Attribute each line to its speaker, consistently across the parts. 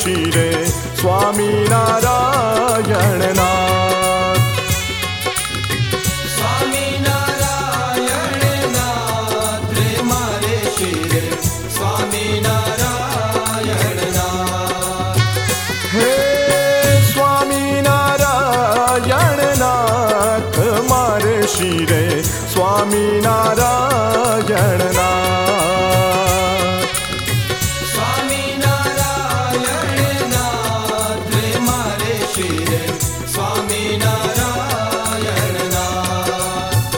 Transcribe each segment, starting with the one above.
Speaker 1: શિરે સ્વામિનારાયણ નાથ.
Speaker 2: સ્વામિનારાયણ નાથ રે મારે શિરે સ્વામિનારાયણ નાથ.
Speaker 1: હે સ્વામિનારાયણ નાથ મારે શિરે સ્વામિનારાયણ નાથ.
Speaker 2: સ્વામિનારાયણ નાથ રે મારે શિરે સ્વામિનારાયણ નાથ.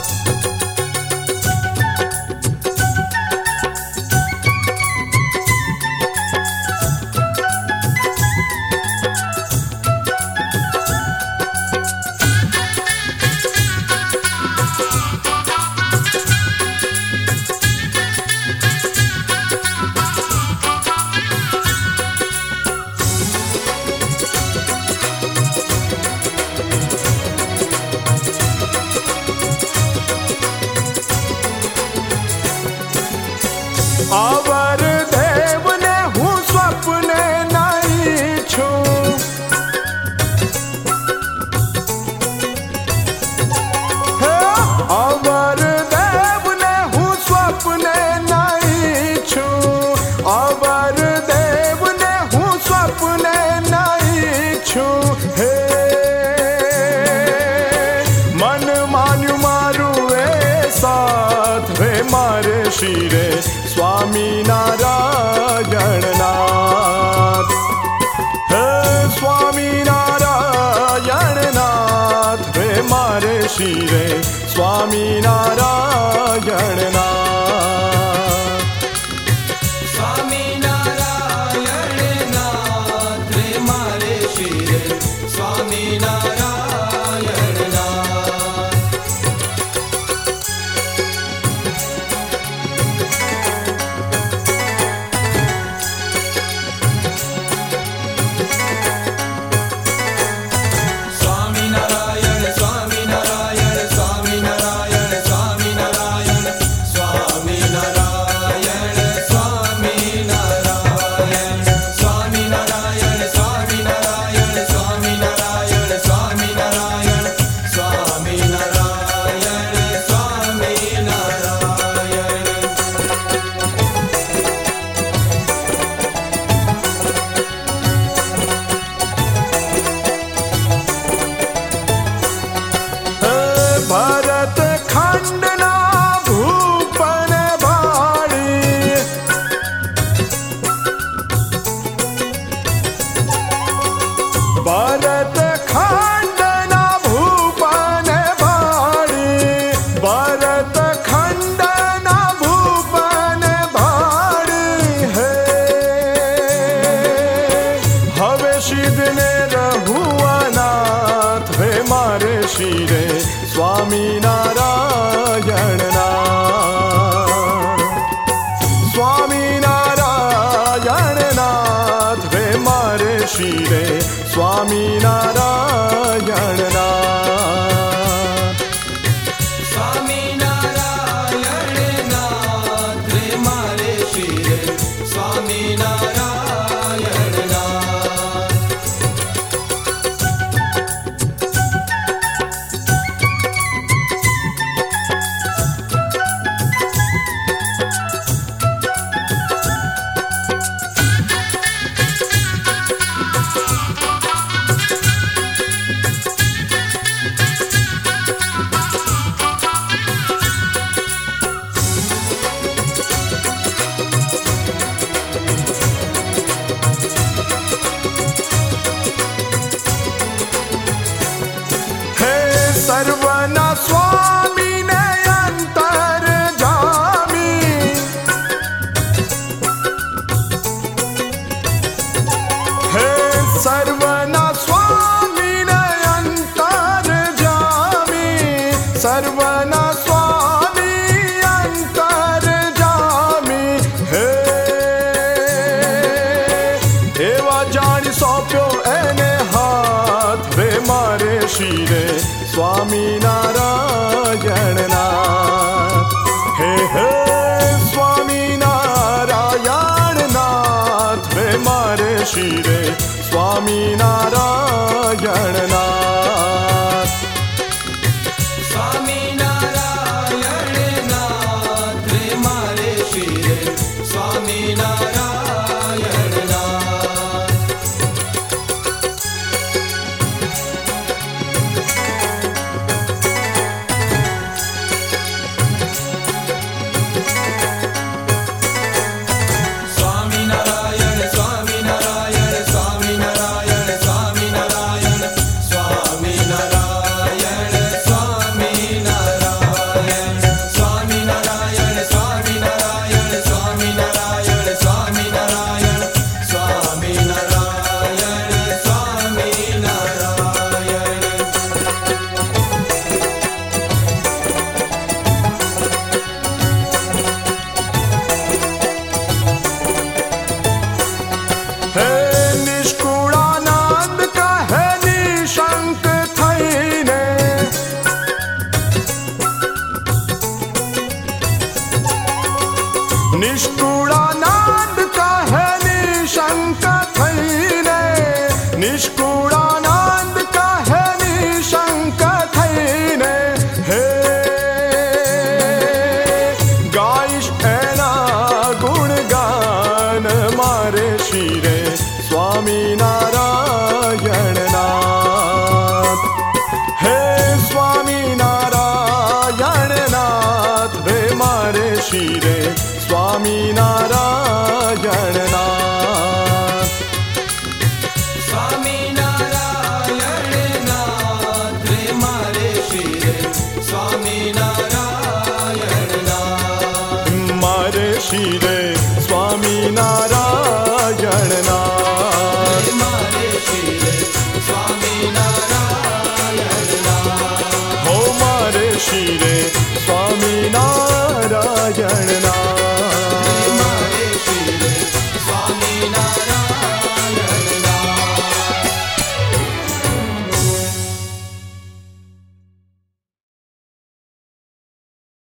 Speaker 1: અવર દેવને હું સ્વપ્ને નહીં છું. હે અવર દેવને હું સ્વપ્ને નહીં છું. અવર દેવને હું સ્વપ્ને નહીં છું. હે મન માન્યું મારું એ સાથ રે મારે શિરે સ્વામિનારાયણ નાથ. હે સ્વામિનારાયણ નાથ રે મારે શિરે સ્વામિનારાયણ નાથ.
Speaker 2: સ્વામિનારાયણ નાથ રે મારે શિરે સ્વામિનારાયણ નાથ. સ્વામિનારાયણ સ્વામિનારાયણ સ્વામિનારાયણ સ્વામિનારાયણ સ્વામિનારાયણ સ્વામિનારાયણ સ્વામિનારાયણ સ્વામિનારાયણ સ્વામિનારાયણ સ્વામિનારાયણ સ્વામિનારાયણ સ્વામિનારાયણ.
Speaker 1: ભરત ખંડના ભૂપન ભાળી. ભરત ખંડના ભૂપન ભાળી. ભરત ખંડના ભૂપન ભાળી. હે હવે સિદ્ધને રહુઆનાથ હે મારે શિરે સ્વામિનારાયણ નાથ. સ્વામિનારાયણ નાથ હે મારે શિરે સ્વામિનારાયણ નાથ.
Speaker 2: સ્વામિનારાયણ નાથ રે મારે શિરે સ્વામિનારાયણ નાથ.
Speaker 1: હે સર્વના સ્વામીને અંતર જામી. હે સર્વના સ્વામીને અંતર જામી. સર્વના સ્વામી અંતર જામી. હે એવા જાણી સોંપ્યો એને હાથ રે મારે શિરે સ્વામિનારાયણ નાથ. હે હે સ્વામિનારાયણ નાથ રે મારે શિરે स्वामीनारायण नाथ।
Speaker 2: स्वामीनारायण नाथ रे मारे शिरे स्वामीनारायण नाथ। स्वामीनारायण स्वामीनारायण स्वामीनारायण स्वामीनारायण स्वामीनारायण स्वामीनारायण स्वामीनारायण स्वामीनारायण स्वामीनारायण स्वामीनारायण स्वामीनारायण स्वामीनारायण।
Speaker 1: हे निष्कुळानंद कहे निशंक थईने, निष्कुळानंद कहे निशंक थईने, निष्कुळानंद कहे निशंक थईने। हे गाइश एना गुणगान मारे शिरे स्वामीनारायण नाथ। हे स्वामीनारायण नाथ रे मारे शिरे स्वामीनारायण नाथ।
Speaker 2: स्वामीनारायण नाथ रे मारे शिरे स्वामीनारायण नाथ।
Speaker 1: मारे शिरे स्वामीनारायण नाथ।
Speaker 2: मारे शिरे स्वामीनारायण नाथ।
Speaker 1: हो मारे शिरे स्वामीनारायण नाथ।